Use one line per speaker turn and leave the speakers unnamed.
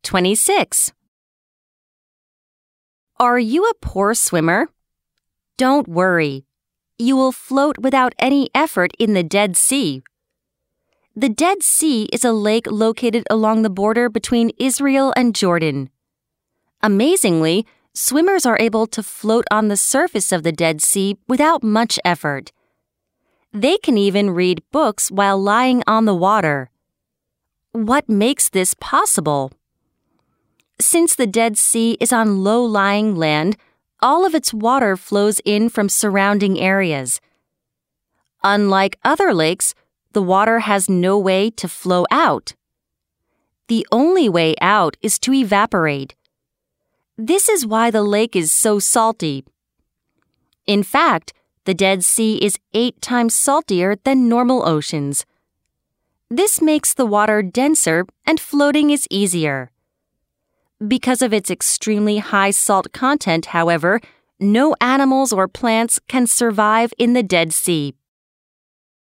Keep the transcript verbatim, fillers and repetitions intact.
twenty-six. Are you a poor swimmer? Don't worry. You will float without any effort in the Dead Sea. The Dead Sea is a lake located along the border between Israel and Jordan. Amazingly, swimmers are able to float on the surface of the Dead Sea without much effort. They can even read books while lying on the water. What makes this possible? Since the Dead Sea is on low-lying land, all of its water flows in from surrounding areas. Unlike other lakes, the water has no way to flow out. The only way out is to evaporate. This is why the lake is so salty. In fact, the Dead Sea is eight times saltier than normal oceans. This makes the water denser and floating is easier. Because of its extremely high salt content, however, no animals or plants can survive in the Dead Sea.